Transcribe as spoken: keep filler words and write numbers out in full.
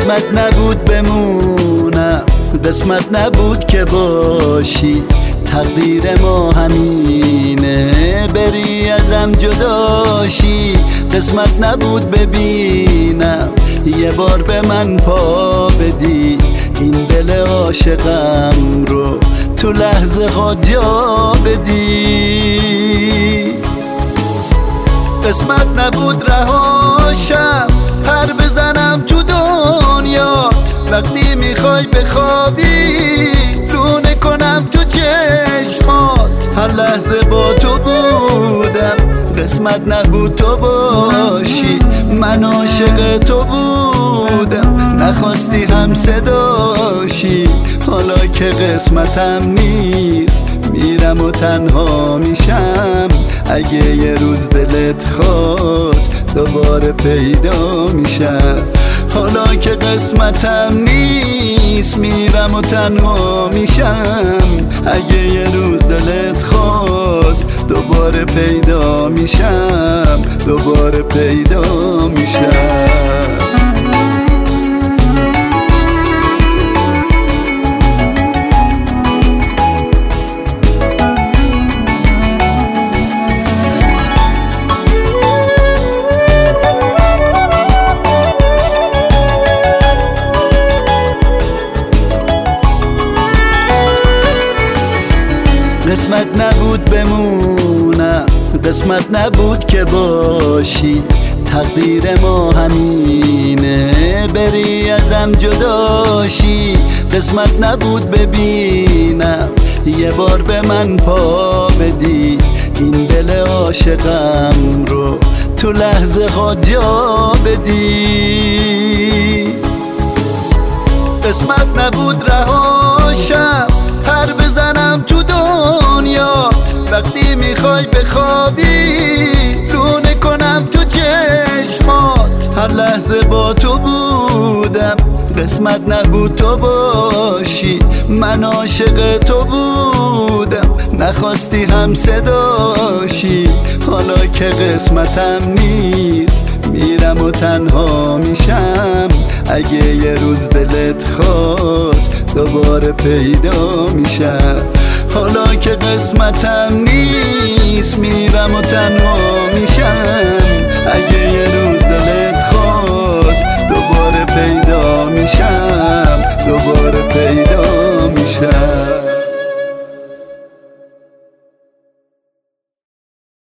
قسمت نبود بمونم، قسمت نبود که باشی، تقدیر ما همینه بری ازم جداشی. قسمت نبود ببینم یه بار به من پا بدی، این دل عاشقم رو تو لحظه ها جا بدی. قسمت نبود رهاشم پر بزنم تو دنیا، وقتی میخوای بخوابی رونه کنم تو چشمات، هر لحظه با تو بودم. قسمت نبود تو باشی، من عاشق تو بودم، نخواستی هم صداشی. حالا که قسمتم نیست میرم و تنها میشم، اگه یه روز دلت خواست دوباره پیدا میشم. حالا که قسمتم نیست میرم و تنها میشم، اگه یه روز دلت خواست دوباره پیدا میشم، دوباره پیدا میشم. قسمت نبود بمونم، قسمت نبود که باشی، تقدیر ما همینه بری ازم جداشی. قسمت نبود ببینم یه بار به من پا بدی، این دل عاشقم رو تو لحظه ها جا بدی. قسمت نبود رهاشم پر بزنم تو دنیا، وقتی میخوای بخوابی رونه کنم تو چشمات، هر لحظه با تو بودم. قسمت نبود تو باشی، من عاشق تو بودم، نخواستی هم صداشی. حالا که قسمتم نیست میرم و تنها میشم، اگه یه روز دلت خواست دوباره پیدا میشم. حالا که قسمتم نیست میرم و تنها